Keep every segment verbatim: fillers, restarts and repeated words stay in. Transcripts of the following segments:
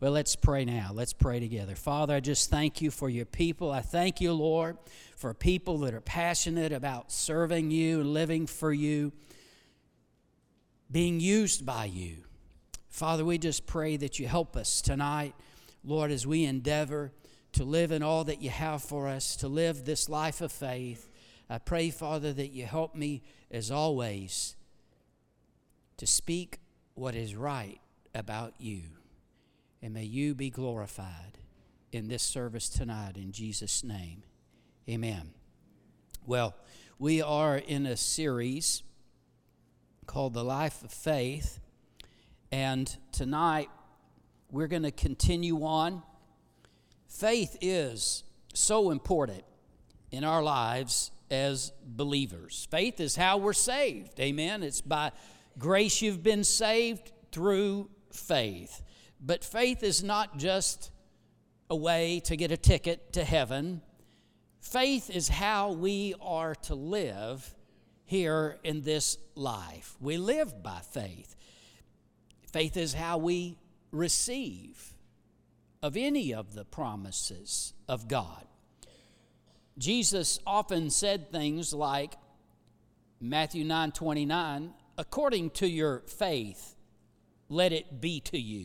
Well, let's pray now. Let's pray together. Father, I just thank you for your people. I thank you, Lord, for people that are passionate about serving you, living for you, being used by you. Father, we just pray that you help us tonight, Lord, as we endeavor to live in all that you have for us, to live this life of faith. I pray, Father, that you help me, as always, to speak what is right about you. And may you be glorified in this service tonight, in Jesus' name. Amen. Well, we are in a series called The Life of Faith, and tonight we're going to continue on. Faith is so important in our lives as believers. Faith is how we're saved. Amen. It's by grace you've been saved through faith. But faith is not just a way to get a ticket to heaven. Faith is how we are to live here in this life. We live by faith. Faith is how we receive of any of the promises of God. Jesus often said things like Matthew nine twenty-nine, according to your faith, let it be to you.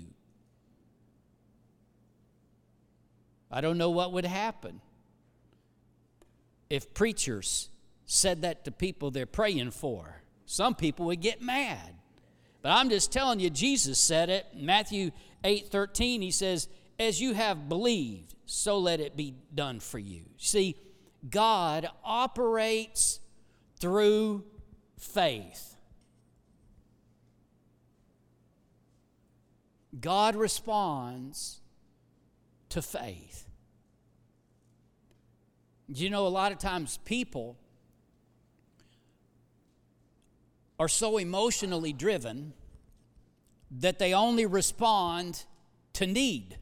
I don't know what would happen if preachers said that to people they're praying for. Some people would get mad. But I'm just telling you, Jesus said it. Matthew eight thirteen, he says, as you have believed, so let it be done for you. See, God operates through faith. God responds to faith. You know, a lot of times people are so emotionally driven that they only respond to need.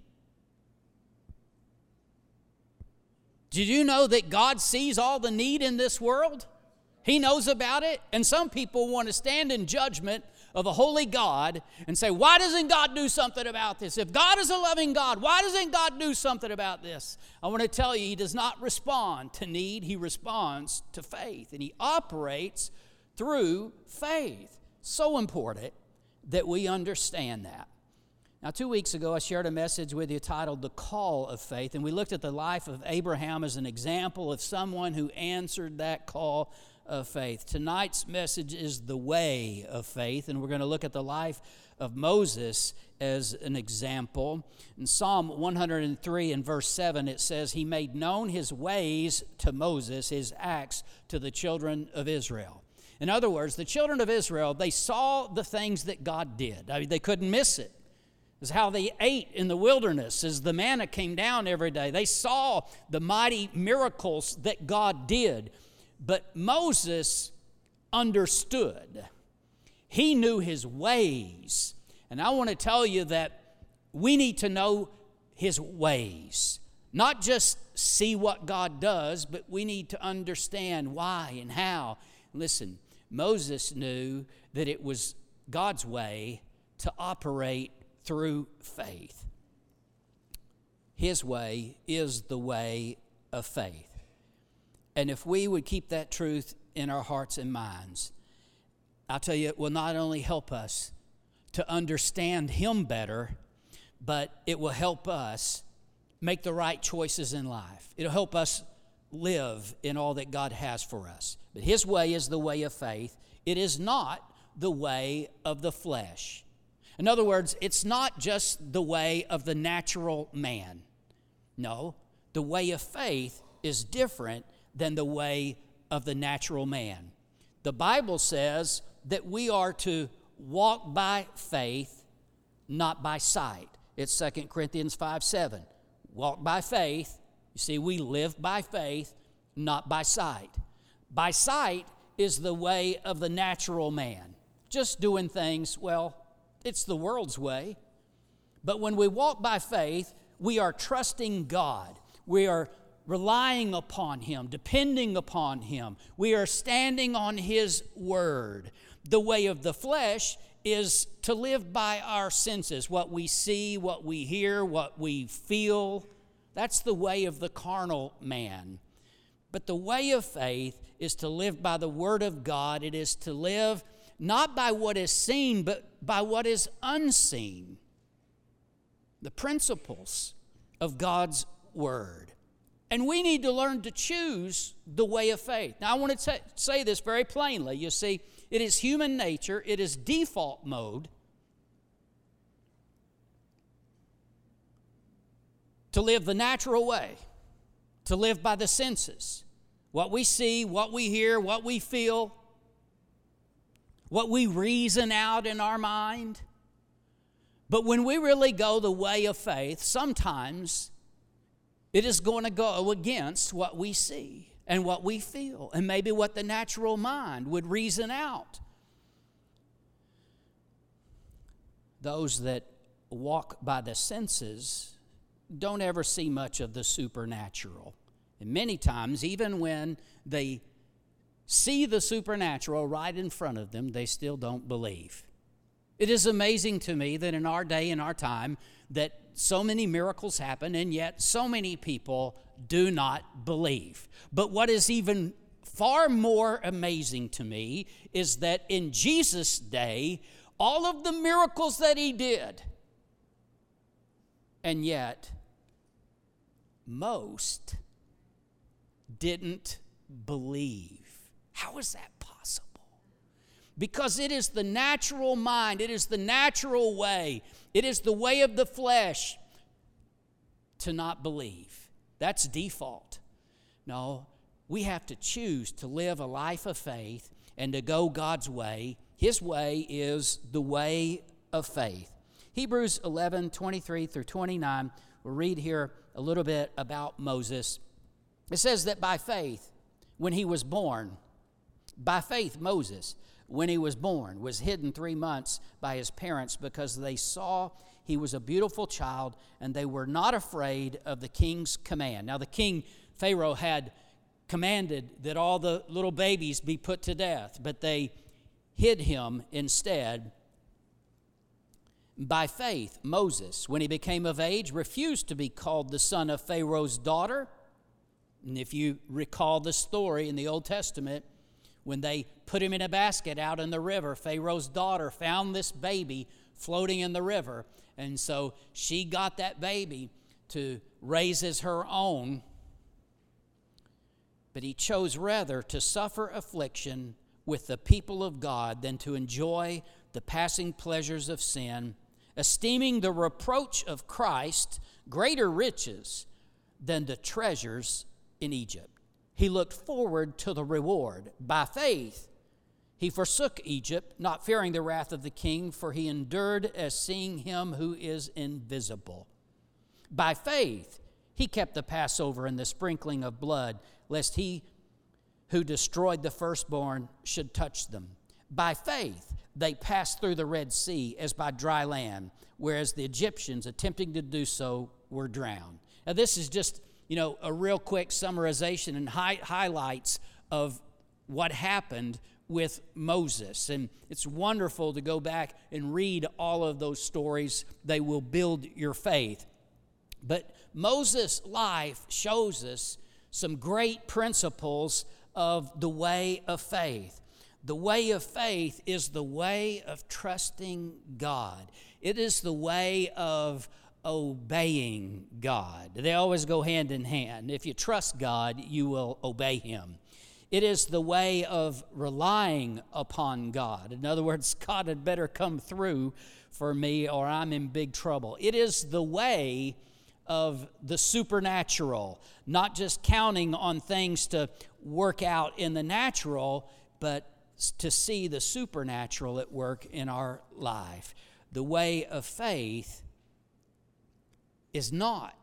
Did you know that God sees all the need in this world? He knows about it. And some people want to stand in judgment of a holy God and say, why doesn't God do something about this? If God is a loving God, why doesn't God do something about this? I want to tell you, he does not respond to need. He responds to faith. And he operates through faith. So important that we understand that. Now, two weeks ago, I shared a message with you titled The Call of Faith, and we looked at the life of Abraham as an example of someone who answered that call of faith. Tonight's message is The Way of Faith, and we're going to look at the life of Moses as an example. In Psalm one hundred three and verse seven, it says, he made known his ways to Moses, his acts to the children of Israel. In other words, the children of Israel, they saw the things that God did. I mean, they couldn't miss it. It's how they ate in the wilderness as the manna came down every day. They saw the mighty miracles that God did. But Moses understood. He knew his ways. And I want to tell you that we need to know his ways. Not just see what God does, but we need to understand why and how. Listen, Moses knew that it was God's way to operate through faith. His way is the way of faith. And if we would keep that truth in our hearts and minds, I'll tell you, it will not only help us to understand him better, but it will help us make the right choices in life. It'll help us live in all that God has for us. But his way is the way of faith. It is not the way of the flesh. In other words, it's not just the way of the natural man. No, the way of faith is different than the way of the natural man. The Bible says that we are to walk by faith, not by sight. It's Second Corinthians five seven. Walk by faith. You see, we live by faith, not by sight. By sight is the way of the natural man. Just doing things, well, it's the world's way. But when we walk by faith, we are trusting God. We are relying upon him, depending upon him. We are standing on his word. The way of the flesh is to live by our senses, what we see, what we hear, what we feel. That's the way of the carnal man. But the way of faith is to live by the Word of God. It is to live not by what is seen, but by what is unseen. The principles of God's Word. And we need to learn to choose the way of faith. Now, I want to t- say this very plainly. You see, it is human nature, it is default mode to live the natural way, to live by the senses. What we see, what we hear, what we feel, what we reason out in our mind. But when we really go the way of faith, sometimes it is going to go against what we see and what we feel, and maybe what the natural mind would reason out. Those that walk by the senses don't ever see much of the supernatural. And many times, even when they see the supernatural right in front of them, they still don't believe. It is amazing to me that in our day, in our time, that so many miracles happen, and yet so many people do not believe. But what is even far more amazing to me is that in Jesus' day, all of the miracles that he did, and yet most didn't believe. How is that possible? Because it is the natural mind, it is the natural way, it is the way of the flesh to not believe. That's default. No, we have to choose to live a life of faith and to go God's way. His way is the way of faith. Hebrews eleven, twenty-three through twenty-nine, we'll read here a little bit about Moses. It says that by faith, when he was born, by faith Moses, when he was born, was hidden three months by his parents because they saw he was a beautiful child and they were not afraid of the king's command. Now the king, Pharaoh, had commanded that all the little babies be put to death, but they hid him instead. By faith, Moses, when he became of age, refused to be called the son of Pharaoh's daughter. And if you recall the story in the Old Testament, when they put him in a basket out in the river, Pharaoh's daughter found this baby floating in the river. And so she got that baby to raise as her own. But he chose rather to suffer affliction with the people of God than to enjoy the passing pleasures of sin, esteeming the reproach of Christ greater riches than the treasures in Egypt. He looked forward to the reward. By faith, he forsook Egypt, not fearing the wrath of the king, for he endured as seeing him who is invisible. By faith, he kept the Passover and the sprinkling of blood, lest he who destroyed the firstborn should touch them. By faith, they passed through the Red Sea as by dry land, whereas the Egyptians, attempting to do so, were drowned. Now, this is just, you know, a real quick summarization and hi- highlights of what happened with Moses. And it's wonderful to go back and read all of those stories. They will build your faith. But Moses' life shows us some great principles of the way of faith. The way of faith is the way of trusting God. It is the way of obeying God. They always go hand in hand. If you trust God, you will obey him. It is the way of relying upon God. In other words, God had better come through for me or I'm in big trouble. It is the way of the supernatural, not just counting on things to work out in the natural, but to see the supernatural at work in our life. The way of faith is not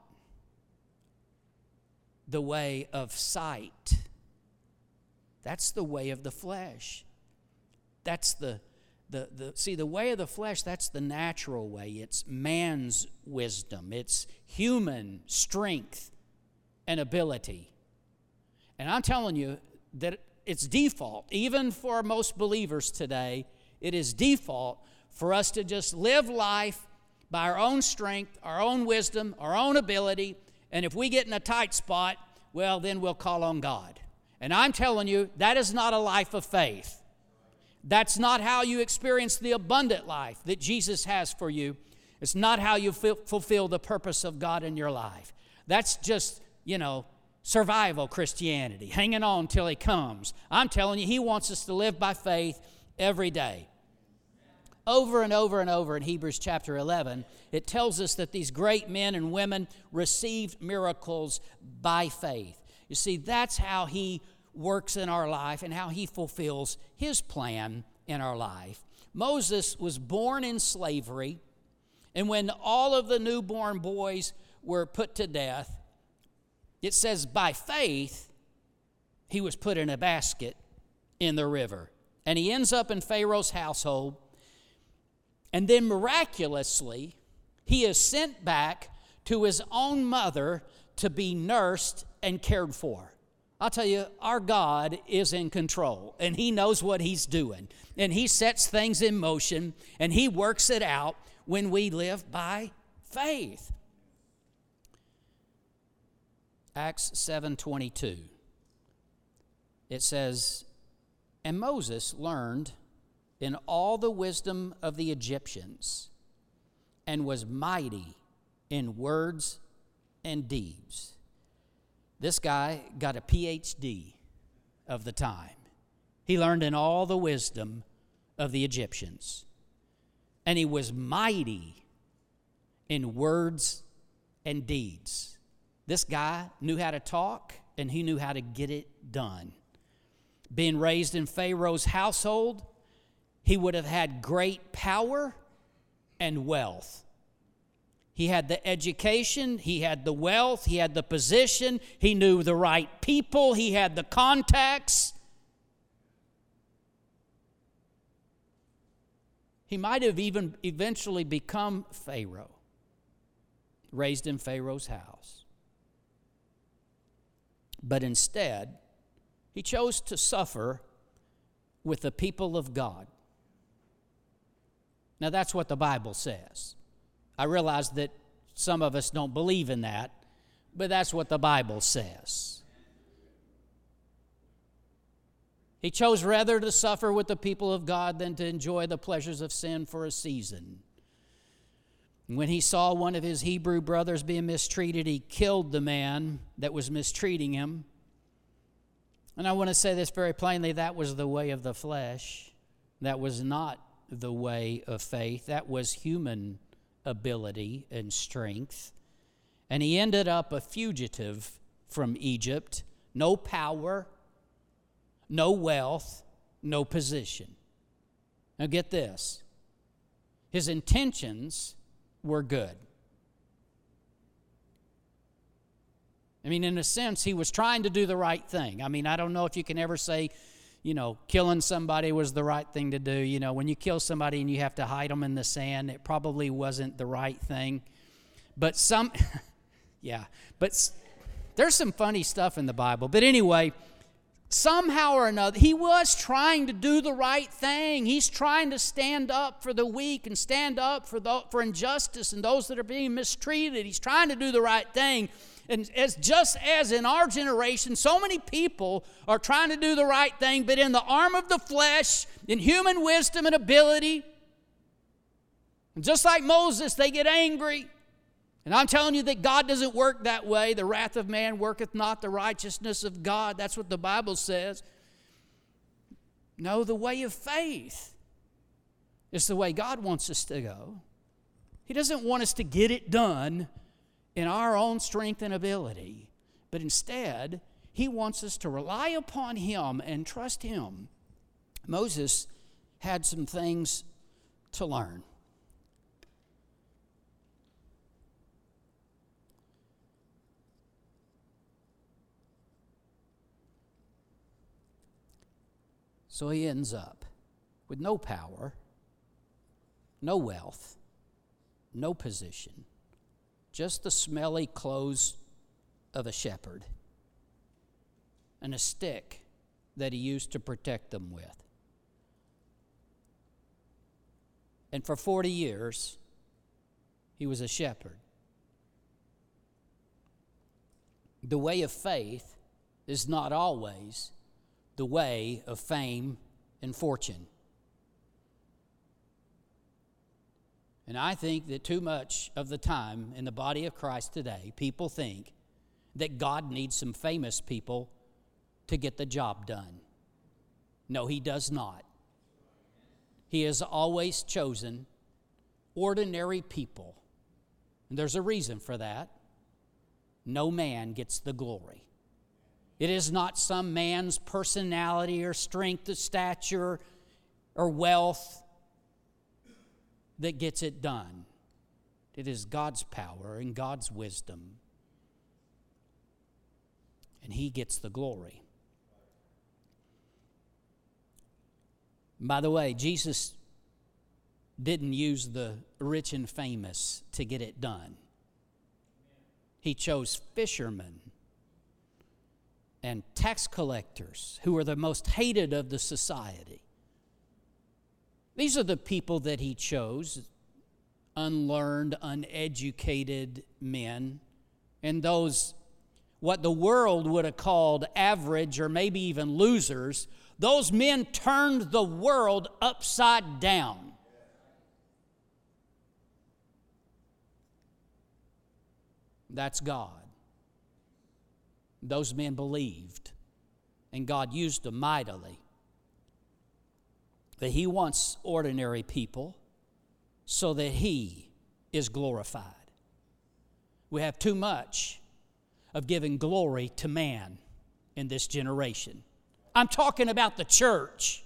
the way of sight. That's the way of the flesh. That's the, the, the, see, the way of the flesh, that's the natural way. It's man's wisdom. It's human strength and ability. And I'm telling you that it's default, even for most believers today, it is default for us to just live life by our own strength, our own wisdom, our own ability, and if we get in a tight spot, well, then we'll call on God. And I'm telling you, that is not a life of faith. That's not how you experience the abundant life that Jesus has for you. It's not how you fulfill the purpose of God in your life. That's just, you know, survival Christianity, hanging on till He comes. I'm telling you, He wants us to live by faith every day. Over and over and over in Hebrews chapter eleven, it tells us that these great men and women received miracles by faith. You see, that's how He works in our life and how He fulfills His plan in our life. Moses was born in slavery, and when all of the newborn boys were put to death, it says by faith he was put in a basket in the river. And he ends up in Pharaoh's household. And then miraculously, he is sent back to his own mother to be nursed and cared for. I'll tell you, our God is in control, and He knows what He's doing. And He sets things in motion, and He works it out when we live by faith. Acts seven twenty-two. It says, "And Moses learned in all the wisdom of the Egyptians, and was mighty in words and deeds." This guy got a P H D of the time. He learned in all the wisdom of the Egyptians. And he was mighty in words and deeds. This guy knew how to talk, and he knew how to get it done. Being raised in Pharaoh's household, he would have had great power and wealth. He had the education, he had the wealth, he had the position, he knew the right people, he had the contacts. He might have even eventually become Pharaoh, raised in Pharaoh's house. But instead, he chose to suffer with the people of God. Now, that's what the Bible says. I realize that some of us don't believe in that, but that's what the Bible says. He chose rather to suffer with the people of God than to enjoy the pleasures of sin for a season. When he saw one of his Hebrew brothers being mistreated, he killed the man that was mistreating him. And I want to say this very plainly, that was the way of the flesh. That was not the way of faith. That was human ability and strength. And he ended up a fugitive from Egypt. No power, no wealth, no position. Now get this. His intentions were good. I mean, in a sense, he was trying to do the right thing. I mean, I don't know if you can ever say, you know, killing somebody was the right thing to do. You know, when you kill somebody and you have to hide them in the sand, it probably wasn't the right thing. But some, yeah, but there's some funny stuff in the Bible. But anyway, somehow or another, he was trying to do the right thing. He's trying to stand up for the weak and stand up for the, for injustice and those that are being mistreated. He's trying to do the right thing. And as just as in our generation, so many people are trying to do the right thing, but in the arm of the flesh, in human wisdom and ability, and just like Moses, they get angry. And I'm telling you that God doesn't work that way. The wrath of man worketh not the righteousness of God. That's what the Bible says. No, the way of faith is the way God wants us to go. He doesn't want us to get it done in our own strength and ability, but instead, He wants us to rely upon Him and trust Him. Moses had some things to learn. So he ends up with no power, no wealth, no position, just the smelly clothes of a shepherd and a stick that he used to protect them with. And for forty years, he was a shepherd. The way of faith is not always the way of fame and fortune. And I think that too much of the time in the body of Christ today, people think that God needs some famous people to get the job done. No, he does not. He has always chosen ordinary people. And there's a reason for that. No man gets the glory. It is not some man's personality or strength or stature or wealth that gets it done. It is God's power and God's wisdom. And he gets the glory. By the way, Jesus didn't use the rich and famous to get it done. He chose fishermen and tax collectors who were the most hated of the society. These are the people that he chose, unlearned, uneducated men, and those, what the world would have called average or maybe even losers. Those men turned the world upside down. That's God. Those men believed, and God used them mightily. But he wants ordinary people so that he is glorified. We have too much of giving glory to man in this generation. I'm talking about the church.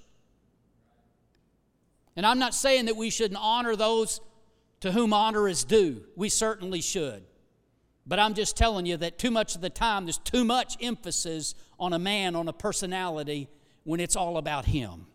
And I'm not saying that we shouldn't honor those to whom honor is due. We certainly should. But I'm just telling you that too much of the time there's too much emphasis on a man, on a personality, when it's all about him.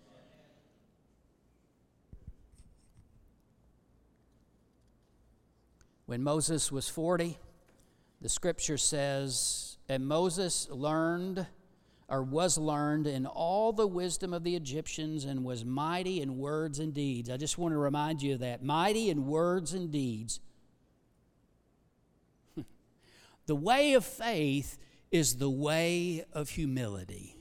When Moses was forty, the scripture says, and Moses learned, or was learned in all the wisdom of the Egyptians and was mighty in words and deeds. I just want to remind you of that. Mighty in words and deeds. The way of faith is the way of humility.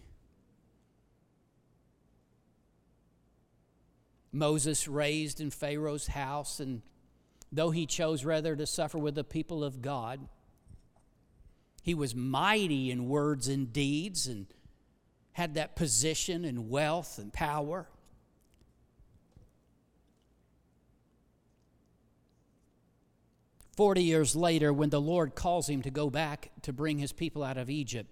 Moses raised in Pharaoh's house, and though he chose rather to suffer with the people of God, he was mighty in words and deeds and had that position and wealth and power. Forty years later, when the Lord calls him to go back to bring his people out of Egypt,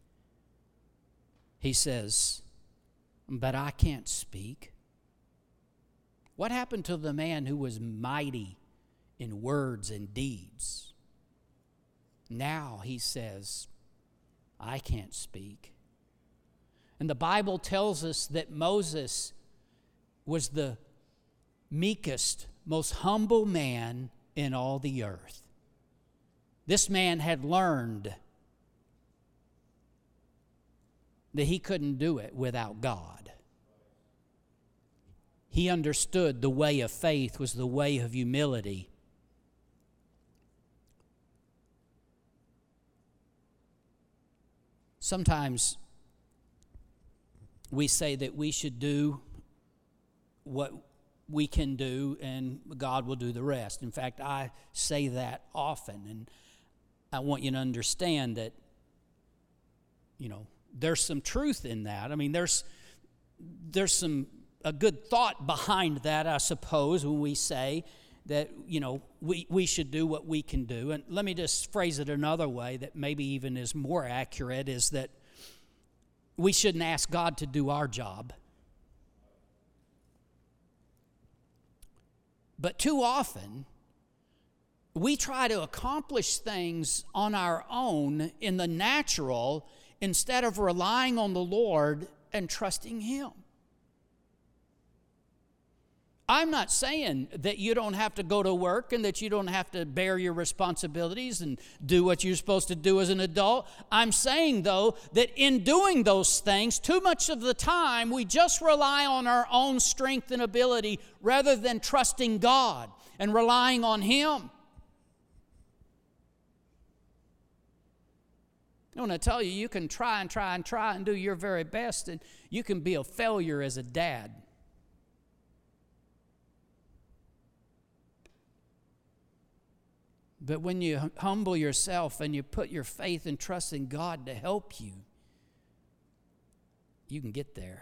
he says, but I can't speak. What happened to the man who was mighty in words and deeds? Now he says, I can't speak. And the Bible tells us that Moses was the meekest, most humble man in all the earth. This man had learned that he couldn't do it without God. He understood the way of faith was the way of humility. Sometimes we say that we should do what we can do and God will do the rest. In fact, I say that often, and I want you to understand that, you know, there's some truth in that. I mean, there's there's some a good thought behind that, I suppose, when we say that, you know, we, we should do what we can do. And let me just phrase it another way that maybe even is more accurate, is that we shouldn't ask God to do our job. But too often, we try to accomplish things on our own in the natural instead of relying on the Lord and trusting Him. I'm not saying that you don't have to go to work and that you don't have to bear your responsibilities and do what you're supposed to do as an adult. I'm saying, though, that in doing those things, too much of the time we just rely on our own strength and ability rather than trusting God and relying on Him. I want to tell you, you can try and try and try and do your very best, and you can be a failure as a dad. But when you humble yourself and you put your faith and trust in God to help you, you can get there.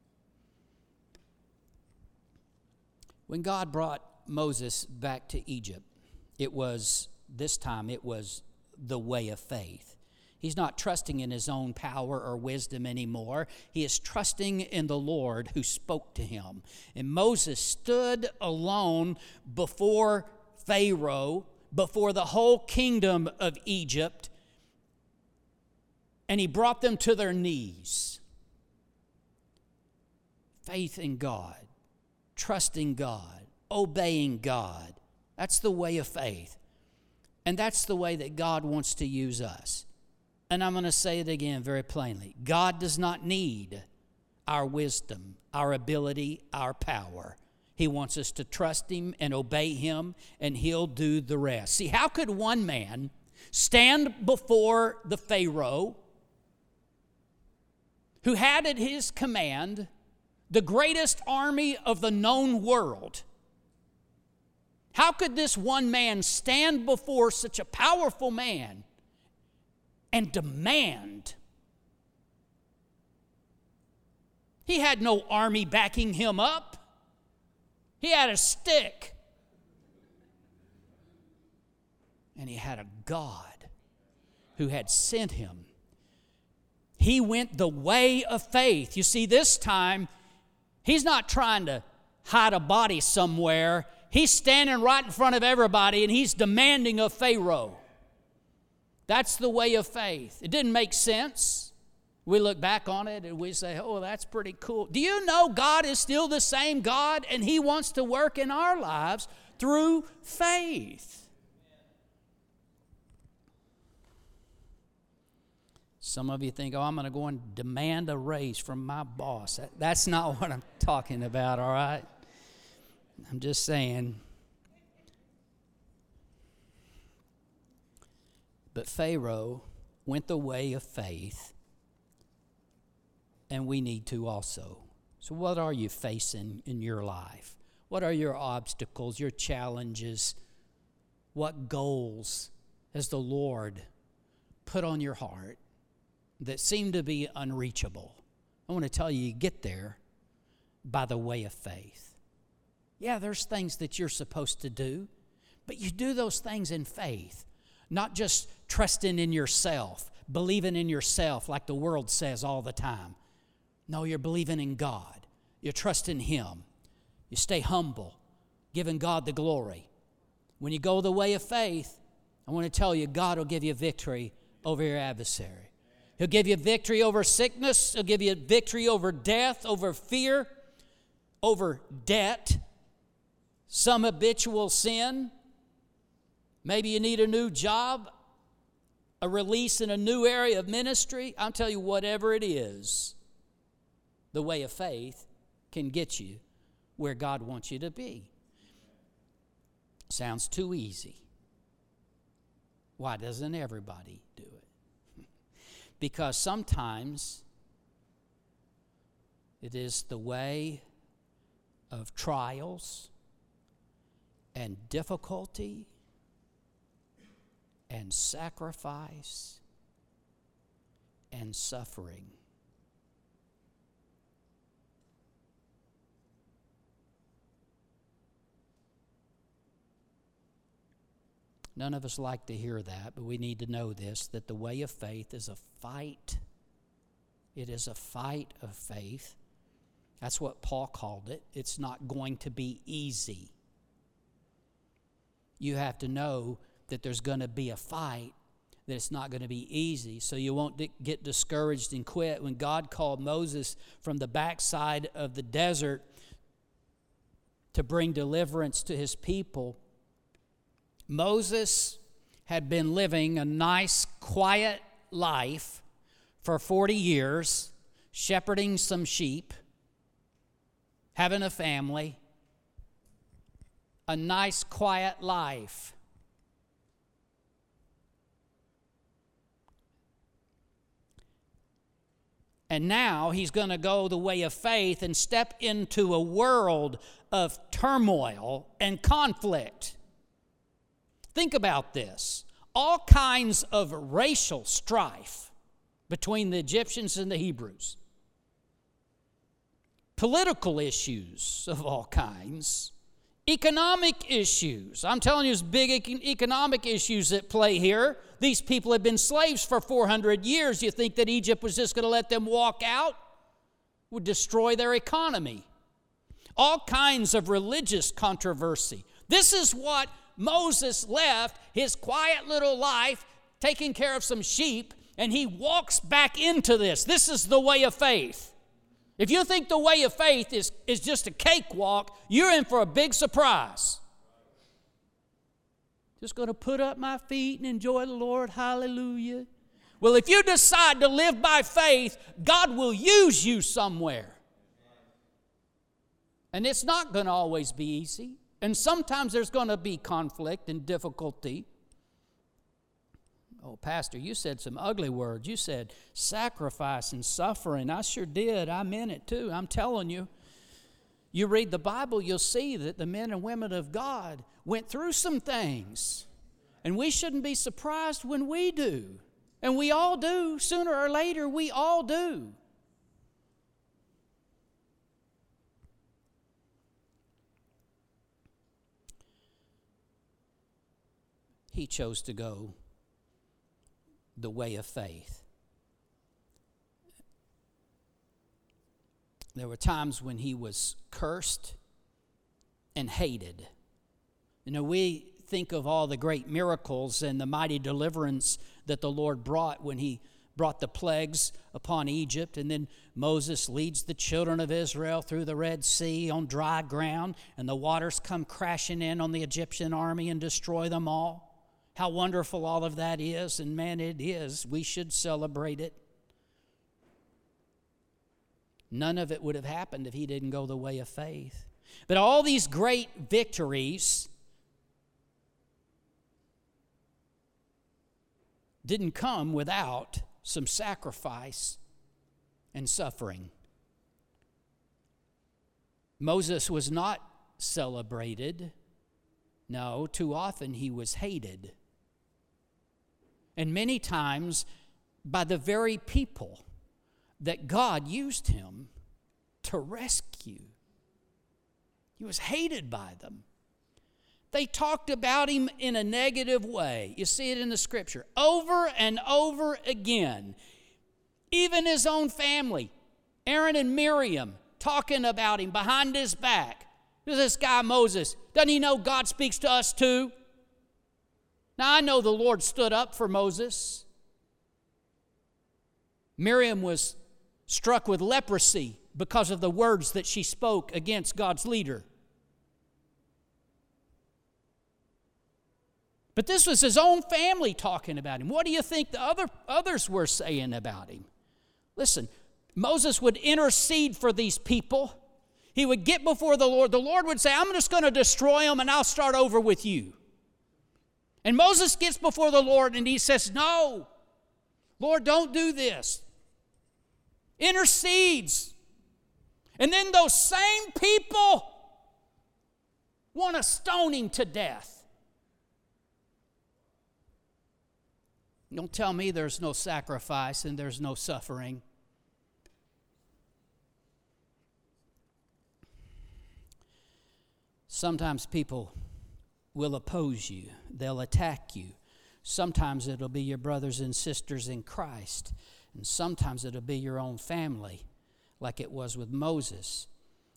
When God brought Moses back to Egypt, it was, this time, it was the way of faith. He's not trusting in his own power or wisdom anymore. He is trusting in the Lord who spoke to him. And Moses stood alone before Pharaoh, before the whole kingdom of Egypt, and he brought them to their knees. Faith in God, trusting God, obeying God. That's the way of faith. And that's the way that God wants to use us. And I'm going to say it again very plainly. God does not need our wisdom, our ability, our power. He wants us to trust Him and obey Him, and He'll do the rest. See, how could one man stand before the Pharaoh who had at his command the greatest army of the known world? How could this one man stand before such a powerful man and demand? He had no army backing him up. He had a stick. And he had a God who had sent him. He went the way of faith. You see, this time, he's not trying to hide a body somewhere. He's standing right in front of everybody, and he's demanding of Pharaoh. That's the way of faith. It didn't make sense. We look back on it and we say, oh, that's pretty cool. Do you know God is still the same God, and He wants to work in our lives through faith? Some of you think, oh, I'm going to go and demand a raise from my boss. That, that's not what I'm talking about, all right? I'm just saying. But Pharaoh went the way of faith, and we need to also. So what are you facing in your life? What are your obstacles, your challenges? What goals has the Lord put on your heart that seem to be unreachable? I want to tell you, you get there by the way of faith. Yeah, there's things that you're supposed to do, but you do those things in faith, not just trusting in yourself, believing in yourself like the world says all the time. No, you're believing in God. You're trusting Him. You stay humble, giving God the glory. When you go the way of faith, I want to tell you, God will give you victory over your adversary. He'll give you victory over sickness. He'll give you victory over death, over fear, over debt, some habitual sin. Maybe you need a new job, a release in a new area of ministry. I'll tell you, whatever it is, the way of faith can get you where God wants you to be. Sounds too easy. Why doesn't everybody do it? Because sometimes it is the way of trials and difficulty and sacrifice and suffering. None of us like to hear that, but we need to know this, that the way of faith is a fight. It is a fight of faith. That's what Paul called it. It's not going to be easy. You have to know that there's going to be a fight, that it's not going to be easy, so you won't di- get discouraged and quit. When God called Moses from the backside of the desert to bring deliverance to his people. Moses had been living a nice, quiet life for forty years, shepherding some sheep, having a family, a nice, quiet life. And now he's going to go the way of faith and step into a world of turmoil and conflict. Think about this. All kinds of racial strife between the Egyptians and the Hebrews. Political issues of all kinds. Economic issues. I'm telling you, there's big economic issues at play here. These people have been slaves for four hundred years. You think that Egypt was just going to let them walk out? Would destroy their economy. All kinds of religious controversy. This is what Moses left his quiet little life, taking care of some sheep, and he walks back into this. This is the way of faith. If you think the way of faith is, is just a cakewalk, you're in for a big surprise. Just going to put up my feet and enjoy the Lord. Hallelujah. Well, if you decide to live by faith, God will use you somewhere. And it's not going to always be easy. And sometimes there's going to be conflict and difficulty. Oh, Pastor, you said some ugly words. You said sacrifice and suffering. I sure did. I meant it too. I'm telling you. You read the Bible, you'll see that the men and women of God went through some things. And we shouldn't be surprised when we do. And we all do. Sooner or later, we all do. He chose to go the way of faith. There were times when he was cursed and hated. You know, we think of all the great miracles and the mighty deliverance that the Lord brought when he brought the plagues upon Egypt. And then Moses leads the children of Israel through the Red Sea on dry ground, and the waters come crashing in on the Egyptian army and destroy them all. How wonderful all of that is, and man, it is. We should celebrate it. None of it would have happened if he didn't go the way of faith. But all these great victories didn't come without some sacrifice and suffering. Moses was not celebrated. No, too often he was hated. And many times by the very people that God used him to rescue. He was hated by them. They talked about him in a negative way. You see it in the scripture over and over again. Even his own family, Aaron and Miriam, talking about him behind his back. Who's this guy Moses? Doesn't he know God speaks to us too? Now, I know the Lord stood up for Moses. Miriam was struck with leprosy because of the words that she spoke against God's leader. But this was his own family talking about him. What do you think the other others were saying about him? Listen, Moses would intercede for these people. He would get before the Lord. The Lord would say, I'm just going to destroy them and I'll start over with you. And Moses gets before the Lord and he says, no, Lord, don't do this. Intercedes. And then those same people want to stone him to death. Don't tell me there's no sacrifice and there's no suffering. Sometimes people will oppose you. They'll attack you. Sometimes it'll be your brothers and sisters in Christ. And sometimes it'll be your own family, like it was with Moses.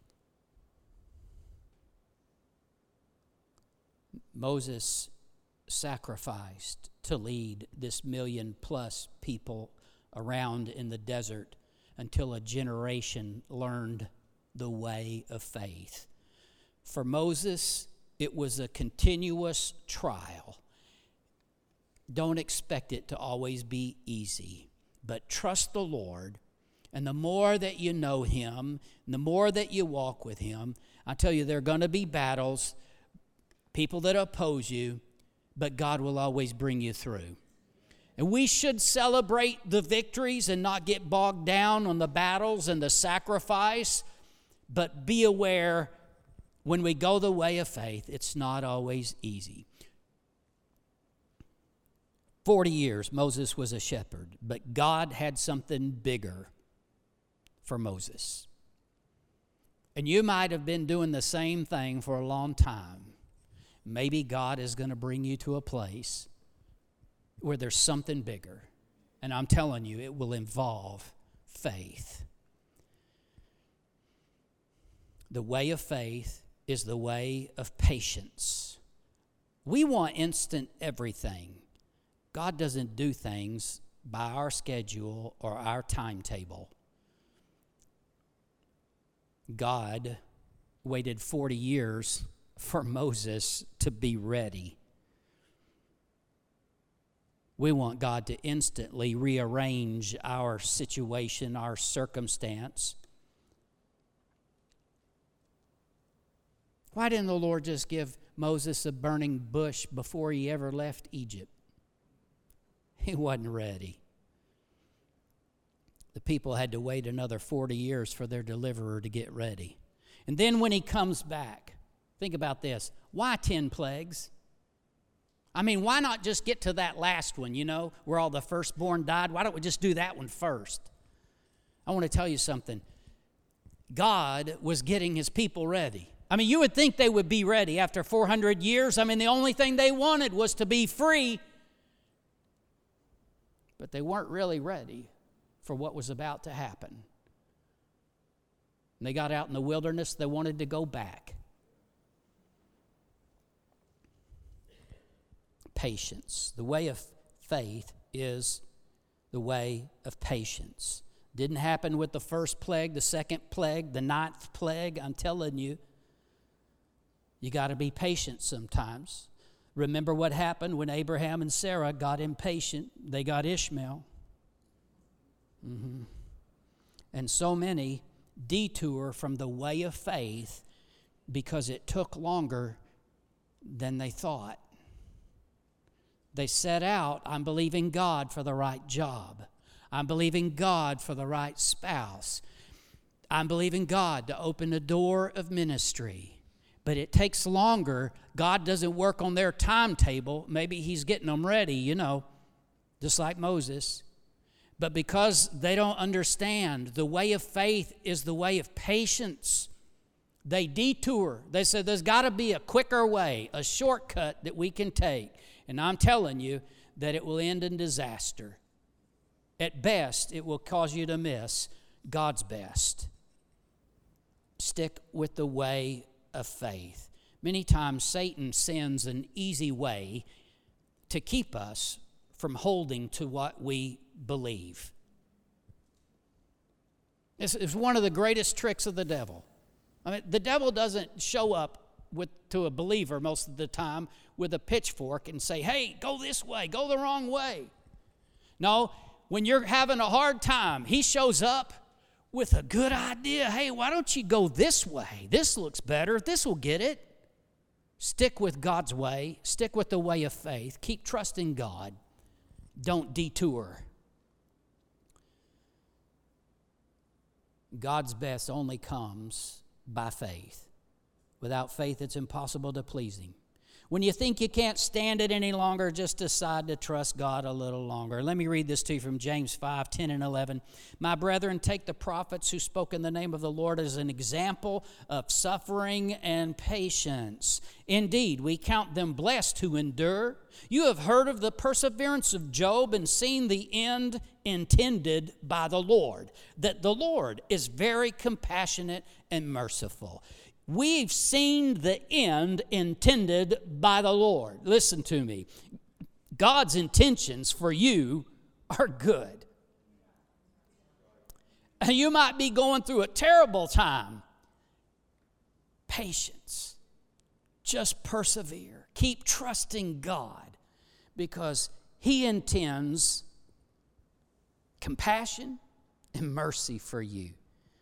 Moses sacrificed to lead this million plus people around in the desert until a generation learned the way of faith. For Moses, it was a continuous trial. Don't expect it to always be easy, but trust the Lord. And the more that you know Him, and the more that you walk with Him, I tell you, there are going to be battles, people that oppose you, but God will always bring you through. And we should celebrate the victories and not get bogged down on the battles and the sacrifice, but be aware when we go the way of faith, it's not always easy. Forty years, Moses was a shepherd, but God had something bigger for Moses. And you might have been doing the same thing for a long time. Maybe God is going to bring you to a place where there's something bigger. And I'm telling you, it will involve faith. The way of faith is the way of patience. We want instant everything. God doesn't do things by our schedule or our timetable. God waited forty years for Moses to be ready. We want God to instantly rearrange our situation, our circumstance. Why didn't the Lord just give Moses a burning bush before he ever left Egypt? He wasn't ready. The people had to wait another forty years for their deliverer to get ready. And then when he comes back, think about this. Why ten plagues? I mean, why not just get to that last one, you know, where all the firstborn died? Why don't we just do that one first? I want to tell you something. God was getting his people ready. I mean, you would think they would be ready after four hundred years. I mean, the only thing they wanted was to be free. But they weren't really ready for what was about to happen. And they got out in the wilderness. They wanted to go back. Patience. The way of faith is the way of patience. Didn't happen with the first plague, the second plague, the ninth plague. I'm telling you, you got to be patient sometimes. Remember what happened when Abraham and Sarah got impatient. They got Ishmael. Mm-hmm. And so many detour from the way of faith because it took longer than they thought. They set out, I'm believing God for the right job. I'm believing God for the right spouse. I'm believing God to open a door of ministry. But it takes longer. God doesn't work on their timetable. Maybe he's getting them ready, you know, just like Moses. But because they don't understand, the way of faith is the way of patience. They detour. They said there's got to be a quicker way, a shortcut that we can take. And I'm telling you that it will end in disaster. At best, it will cause you to miss God's best. Stick with the way of faith. Many times Satan sends an easy way to keep us from holding to what we believe. It's, it's one of the greatest tricks of the devil. I mean, the devil doesn't show up with to a believer most of the time with a pitchfork and say, hey, go this way, go the wrong way. No, when you're having a hard time, he shows up with a good idea. Hey, why don't you go this way? This looks better. This will get it. Stick with God's way. Stick with the way of faith. Keep trusting God. Don't detour. God's best only comes by faith. Without faith, it's impossible to please him. When you think you can't stand it any longer, just decide to trust God a little longer. Let me read this to you from James five, ten and eleven. My brethren, take the prophets who spoke in the name of the Lord as an example of suffering and patience. Indeed, we count them blessed who endure. You have heard of the perseverance of Job and seen the end intended by the Lord, that the Lord is very compassionate and merciful. We've seen the end intended by the Lord. Listen to me. God's intentions for you are good. And you might be going through a terrible time, patience. Just persevere. Keep trusting God because He intends compassion and mercy for you.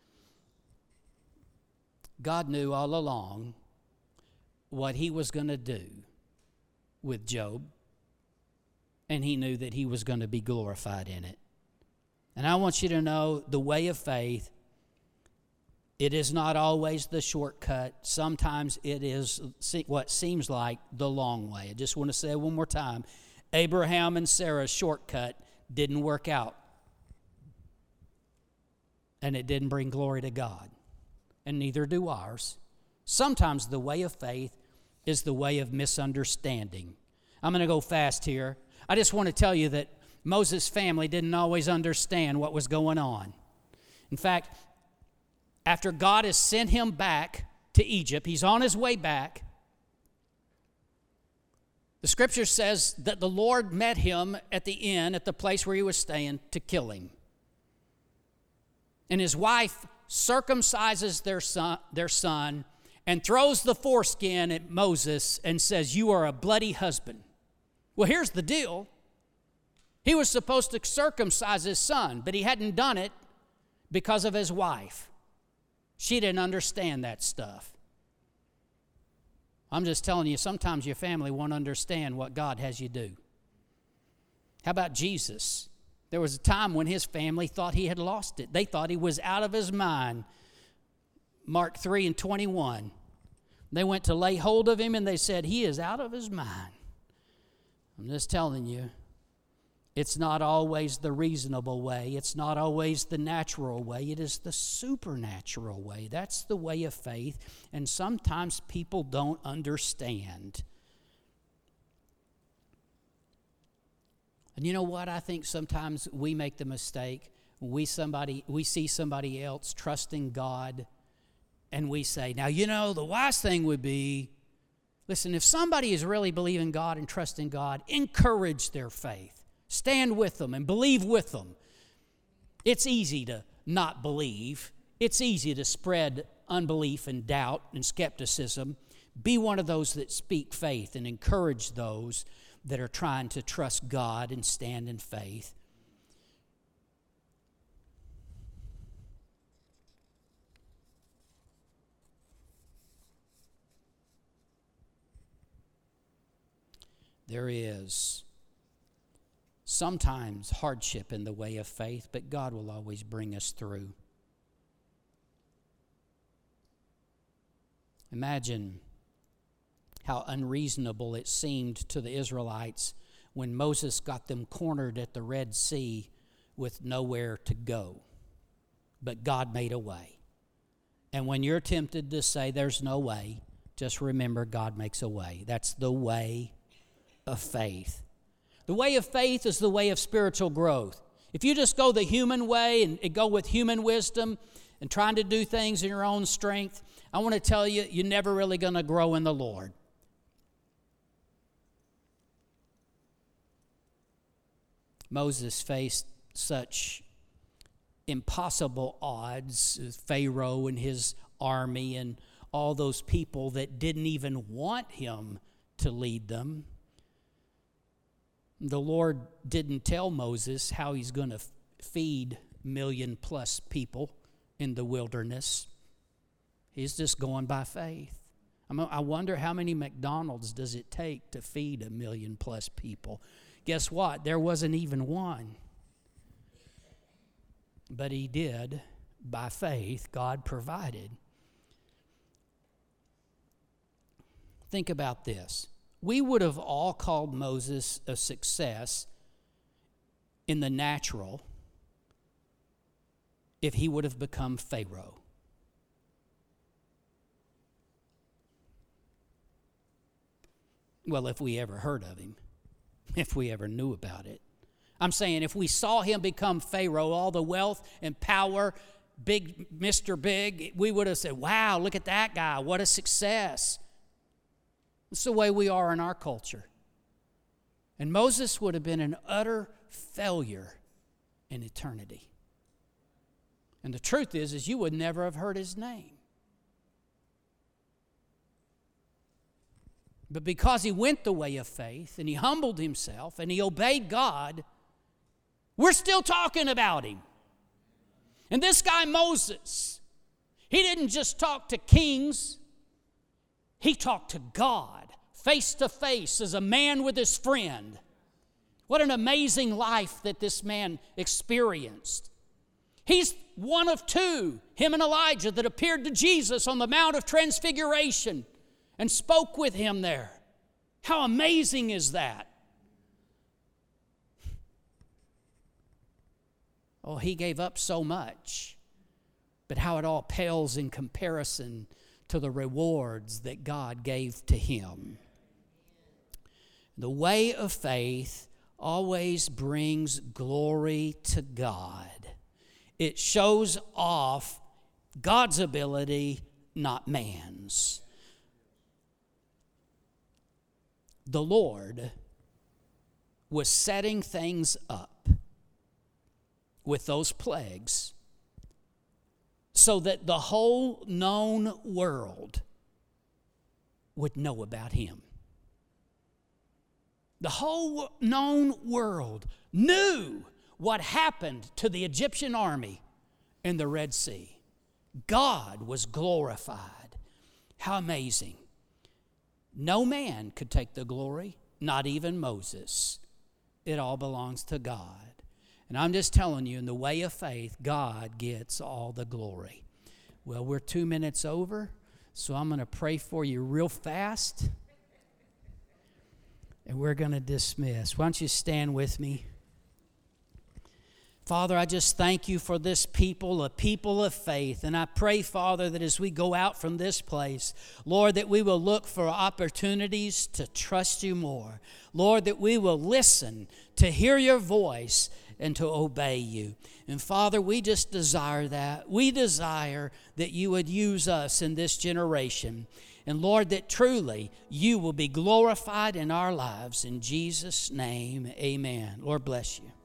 God knew all along what He was going to do with Job, and He knew that He was going to be glorified in it. And I want you to know the way of faith, it is not always the shortcut. Sometimes it is what seems like the long way. I just want to say it one more time. Abraham and Sarah's shortcut didn't work out. And it didn't bring glory to God. And neither do ours. Sometimes the way of faith is the way of misunderstanding. I'm going to go fast here. I just want to tell you that Moses' family didn't always understand what was going on. In fact, after God has sent him back to Egypt, he's on his way back. The scripture says that the Lord met him at the inn, at the place where he was staying, to kill him. And his wife circumcises their son, their son and throws the foreskin at Moses and says, "You are a bloody husband." Well, here's the deal. He was supposed to circumcise his son, but he hadn't done it because of his wife. She didn't understand that stuff. I'm just telling you, sometimes your family won't understand what God has you do. How about Jesus? There was a time when his family thought he had lost it. They thought he was out of his mind. Mark three and twenty-one. They went to lay hold of him and they said, "He is out of his mind." I'm just telling you, it's not always the reasonable way. It's not always the natural way. It is the supernatural way. That's the way of faith. And sometimes people don't understand. And you know what? I think sometimes we make the mistake. We somebody we see somebody else trusting God, and we say, now, you know, the wise thing would be, listen, if somebody is really believing God and trusting God, encourage their faith. Stand with them and believe with them. It's easy to not believe. It's easy to spread unbelief and doubt and skepticism. Be one of those that speak faith and encourage those that are trying to trust God and stand in faith. There is sometimes hardship in the way of faith, but God will always bring us through. Imagine how unreasonable it seemed to the Israelites when Moses got them cornered at the Red Sea with nowhere to go. But God made a way. And when you're tempted to say there's no way, just remember God makes a way. That's the way of faith. The way of faith is the way of spiritual growth. If you just go the human way and, and go with human wisdom and trying to do things in your own strength, I want to tell you, you're never really going to grow in the Lord. Moses faced such impossible odds, Pharaoh and his army and all those people that didn't even want him to lead them. The Lord didn't tell Moses how he's going to feed million plus people in the wilderness. He's just going by faith. I wonder how many McDonald's does it take to feed a million plus people? Guess what? There wasn't even one. But he did. By faith, God provided. Think about this. We would have all called Moses a success in the natural if he would have become Pharaoh. Well, if we ever heard of him, if we ever knew about it. I'm saying if we saw him become Pharaoh, all the wealth and power, big Mister Big, we would have said, wow, look at that guy, what a success. It's the way we are in our culture. And Moses would have been an utter failure in eternity. And the truth is, is you would never have heard his name. But because he went the way of faith and he humbled himself and he obeyed God, we're still talking about him. And this guy Moses, he didn't just talk to kings. He talked to God face to face as a man with his friend. What an amazing life that this man experienced. He's one of two, him and Elijah, that appeared to Jesus on the Mount of Transfiguration and spoke with him there. How amazing is that? Oh, he gave up so much, but how it all pales in comparison to the rewards that God gave to him. The way of faith always brings glory to God. It shows off God's ability, not man's. The Lord was setting things up with those plagues so that the whole known world would know about him. The whole known world knew what happened to the Egyptian army in the Red Sea. God was glorified. How amazing. No man could take the glory, not even Moses. It all belongs to God. And I'm just telling you, in the way of faith, God gets all the glory. Well, we're two minutes over, so I'm going to pray for you real fast. And we're going to dismiss. Why don't you stand with me? Father, I just thank you for this people, a people of faith. And I pray, Father, that as we go out from this place, Lord, that we will look for opportunities to trust you more. Lord, that we will listen to hear your voice and to obey you. And Father, we just desire that. We desire that you would use us in this generation. And Lord, that truly you will be glorified in our lives. In Jesus' name, amen. Lord bless you.